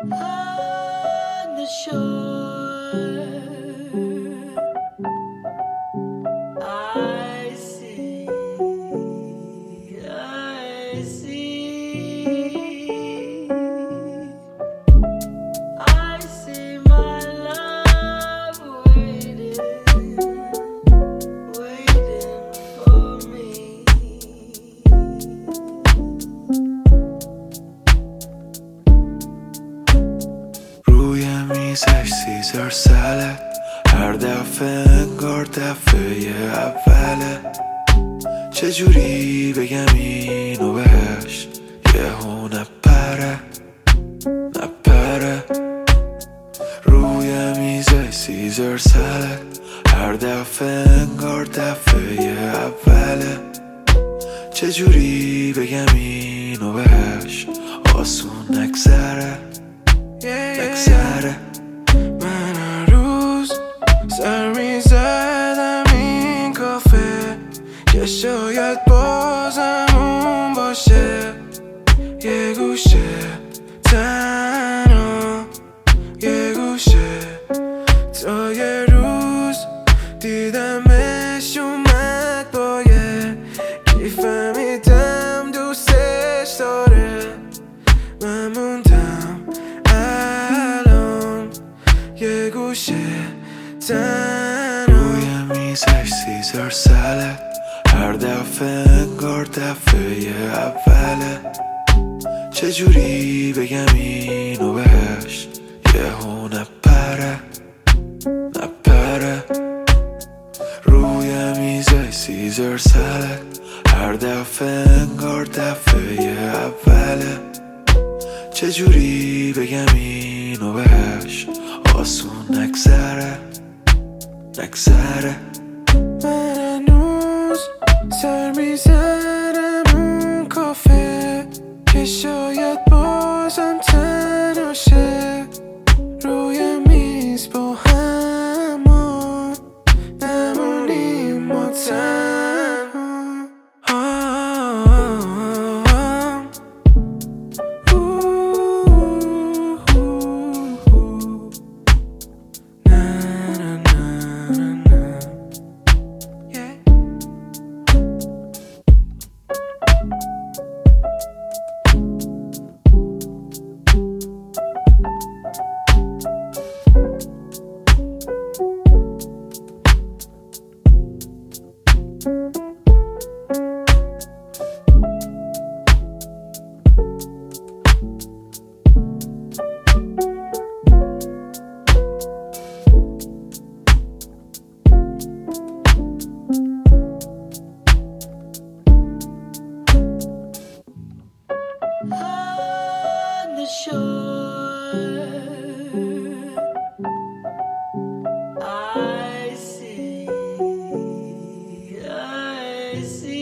On the shore, I see, I see, I see my love waiting, waiting for me. روی میزش سیزار سلد، هر دفعه انگار دفعه اوله. چجوری بگم اینو بهش، یهو نپره نپره. روی میزش سیزار سلد، هر دفعه انگار دفعه اوله. چجوری بگم اینو بهش، آسون نگذره نگذره. من هر روز سر میزدم این کافه که شاید بازم اون باشه. یه گوشه تنها، یه گوشه. تا یه روز دیدمش اومد با یه کیف، فهمیدم دوستش داره. من موندم الان یه گوشه تنها. روی میزش سیزار سلد، هر دفعه انگار دفعه اوله. چجوری بگم اینو بهش، یهو نپره نپره. روی میزش سیزار سلد، هر دفعه انگار دفعه اوله. چجوری بگم اینو بهش، آسون نگذره نگذره. من هنوز سر میزنم اون کافه که شاید بازم تنها شه. روی میز با همون نمونیم ما تنها. On the shore, I see, I see.